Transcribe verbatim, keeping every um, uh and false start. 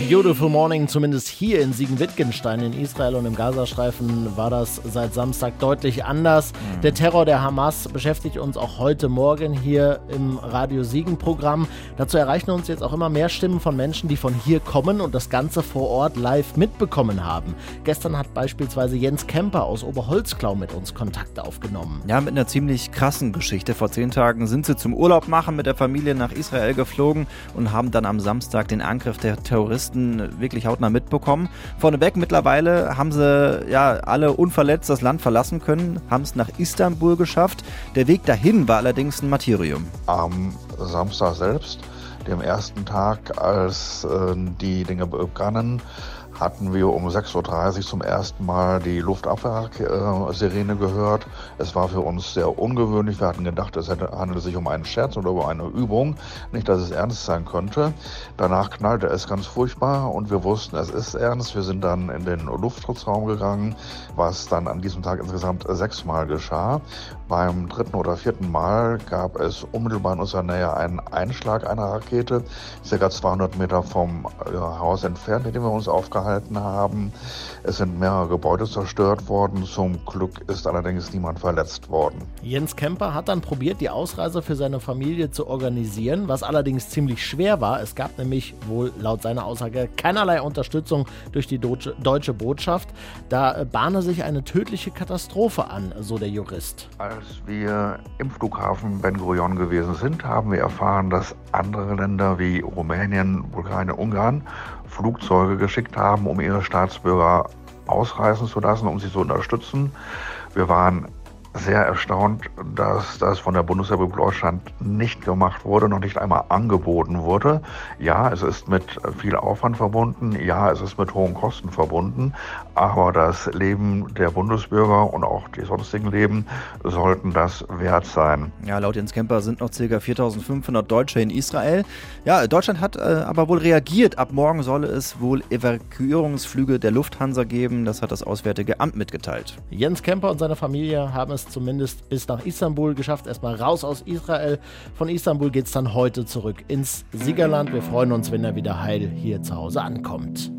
Beautiful Morning, zumindest hier in Siegen-Wittgenstein in Israel und im Gazastreifen war das seit Samstag deutlich anders. Mhm. Der Terror der Hamas beschäftigt uns auch heute Morgen hier im Radio Siegen-Programm. Dazu erreichen uns jetzt auch immer mehr Stimmen von Menschen, die von hier kommen und das Ganze vor Ort live mitbekommen haben. Gestern hat beispielsweise Jens Kemper aus Oberholzklau mit uns Kontakt aufgenommen. Ja, mit einer ziemlich krassen Geschichte. Vor zehn Tagen sind sie zum Urlaub machen mit der Familie nach Israel geflogen und haben dann am Samstag den Angriff der Terroristen wirklich hautnah mitbekommen. Vorneweg, mittlerweile haben sie ja alle unverletzt das Land verlassen können, haben es nach Istanbul geschafft. Der Weg dahin war allerdings ein Martyrium. Am Samstag selbst, dem ersten Tag, als äh, die Dinge begannen, hatten wir um sechs Uhr dreißig zum ersten Mal die Luftabwehr-Sirene gehört. Es war für uns sehr ungewöhnlich. Wir hatten gedacht, es handelt sich um einen Scherz oder um eine Übung. Nicht, dass es ernst sein könnte. Danach knallte es ganz furchtbar und wir wussten, es ist ernst. Wir sind dann in den Luftschutzraum gegangen, was dann an diesem Tag insgesamt sechsmal geschah. Beim dritten oder vierten Mal gab es unmittelbar in unserer Nähe einen Einschlag einer Rakete, circa zweihundert Meter vom Haus entfernt, in dem wir uns aufgehalten haben. Es sind mehrere Gebäude zerstört worden. Zum Glück ist allerdings niemand verletzt worden. Jens Kemper hat dann probiert, die Ausreise für seine Familie zu organisieren, was allerdings ziemlich schwer war. Es gab nämlich wohl laut seiner Aussage keinerlei Unterstützung durch die deutsche, deutsche Botschaft. Da bahne sich eine tödliche Katastrophe an, so der Jurist. Als wir im Flughafen Ben Gurion gewesen sind, haben wir erfahren, dass andere Länder wie Rumänien, Bulgarien und Ungarn Flugzeuge geschickt haben, um ihre Staatsbürger ausreisen zu lassen, um sie zu unterstützen. Wir waren sehr erstaunt, dass das von der Bundesrepublik Deutschland nicht gemacht wurde, noch nicht einmal angeboten wurde. Ja, es ist mit viel Aufwand verbunden, ja, es ist mit hohen Kosten verbunden, aber das Leben der Bundesbürger und auch die sonstigen Leben sollten das wert sein. Ja, laut Jens Kemper sind noch ca. viertausendfünfhundert Deutsche in Israel. Ja, Deutschland hat äh, aber wohl reagiert. Ab morgen solle es wohl Evakuierungsflüge der Lufthansa geben. Das hat das Auswärtige Amt mitgeteilt. Jens Kemper und seine Familie haben es zumindest bis nach Istanbul geschafft. Erstmal raus aus Israel. Von Istanbul geht es dann heute zurück ins Siegerland. Wir freuen uns, wenn er wieder heil hier zu Hause ankommt.